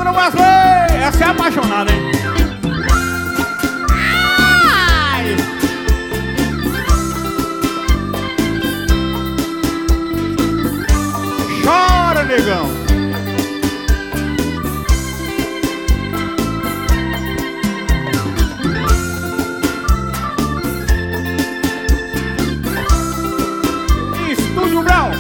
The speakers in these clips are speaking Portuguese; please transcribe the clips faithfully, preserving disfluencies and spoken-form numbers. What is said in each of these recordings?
Segura o Wesley! Essa é apaixonada, hein? Ai! Chora, negão! Estúdio Brau!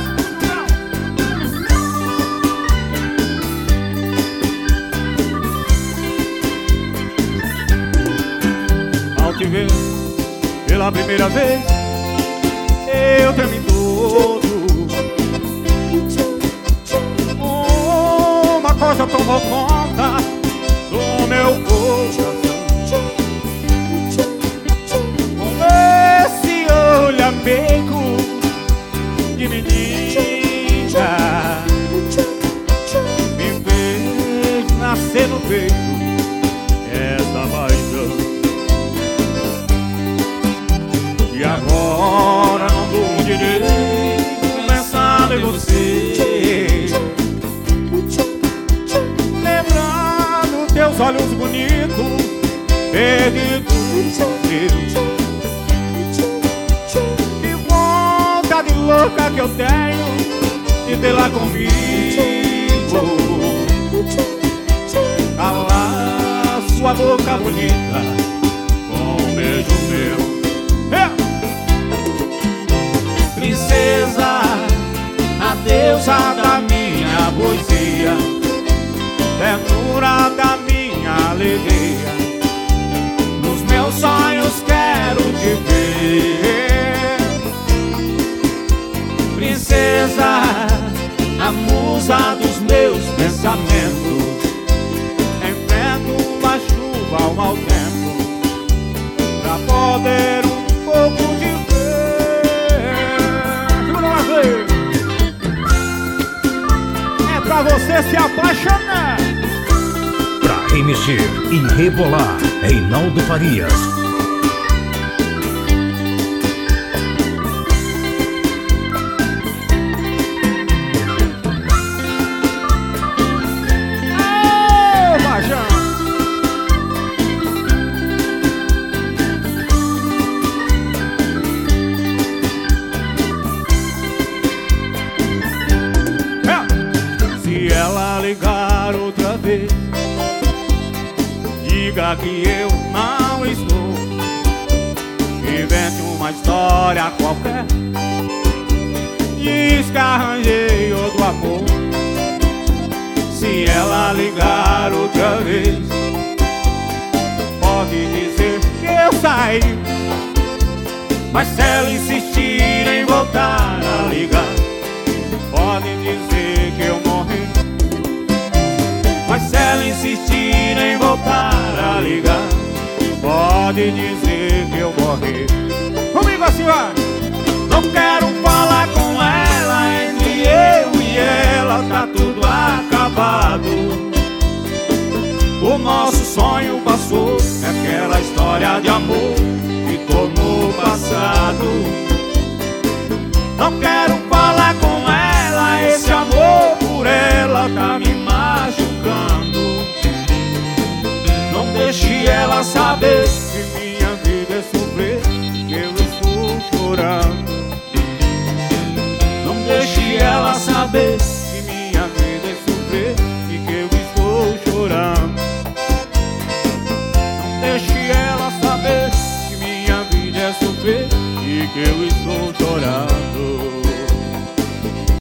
Ao te ver pela primeira vez, eu tremi todo. Uma coisa tomou conta do meu coração. Com esse olhar meigo de menina, me fez nascer no peito essa paixão. E agora não dou direito pensando em você, lembrando teus olhos bonitos, perdidos teus. Que vontade louca que eu tenho de ter lá comigo, calar sua boca bonita com um beijo meu. Princesa, a deusa da minha poesia, ternura da minha alegria, nos meus sonhos quero te ver. Princesa, a musa dos meus pensamentos, enfrento a chuva ao mau tempo, pra poder um pouco de pra você se apaixonar, pra remexer e rebolar, Reinaldo Farias. Aê, Majão! Se ela ligar outra vez, diga que eu não estou. Invente uma história qualquer, diz que arranjei outro amor. Se ela ligar outra vez, pode dizer que eu saí, mas se ela insistir em voltar a ligar, pode dizer que eu morri. Mas se ela insistir em voltar a ligar, pode dizer que eu morri. Comigo assim, vai! Não quero falar com ela, entre eu e ela tá tudo acabado. O nosso sonho passou, aquela história de amor ficou no passado. Não quero falar com ela, esse amor por ela tá me machucando. Não deixe ela saber que minha vida é sofrer, que eu estou chorando. Não deixe ela saber que minha vida é sofrer e que eu estou chorando. Não deixe ela saber que minha vida é sofrer e que eu estou chorando.